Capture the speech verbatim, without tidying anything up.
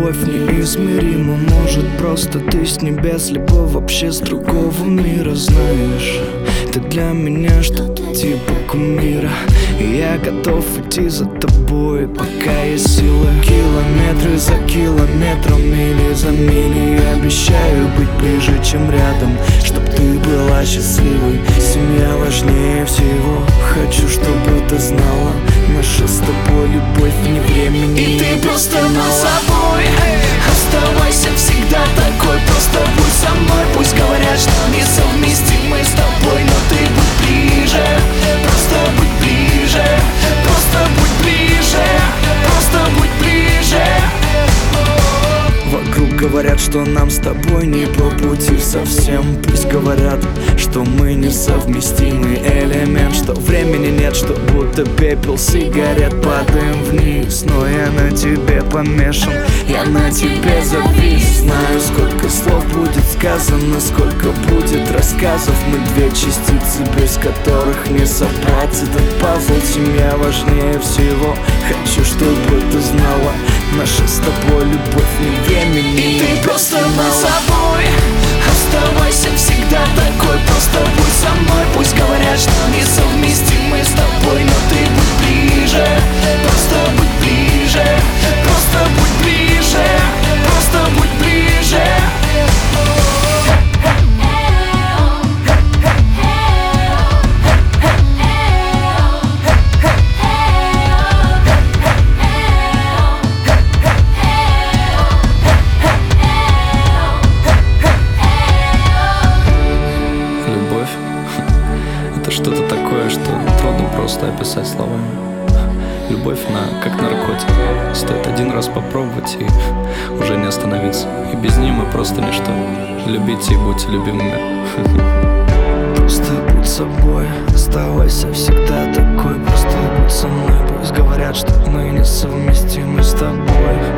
любовь неизмерима. Может, просто ты с небес, либо вообще с другого мира. Знаешь, ты для меня что-то типа кумира, и я готов идти за тобой, пока есть силы. Километры за километром, мили за мили. Я обещаю быть ближе, чем рядом, чтоб ты была счастливой. Семья важнее всего. Хочу, чтобы ты знала, наша с тобой любовь не времени. И ты просто будь собой, оставайся всегда такой. Просто будь со мной. Пусть говорят, что несовместимы с тобой, но ты будь ближе. Просто будь ближе. Просто будь ближе. Просто будь ближе. Вокруг говорят, что нам с тобой не по пути совсем. Пусть говорят, что мы несовместимый элемент, что времени нет, что будто пепел сигарет. Падаем вниз, но я на тебе помешан, я на тебе завис. Знаю, сколько слов будет сказано, сколько будет рассказов. Мы две частицы, без которых не собрать этот пазл. Семья важнее всего. Хочу, чтобы ты знала, наша с тобой любовь не времени. И ты просто будь собой, оставайся всегда такой. Просто будь со мной. Пусть говорят, что несовместимы с тобой, но ты будь ближе. Просто будь ближе. Просто будь ближе. Просто будь ближе. Это что-то такое, что трудно просто описать словами. Любовь, она как наркотик. Стоит один раз попробовать и уже не остановиться. И без нее мы просто ничто. Любите и будьте любимыми. Просто будь собой, оставайся всегда такой. Просто будь со мной. Пусть говорят, что мы несовместимы с тобой.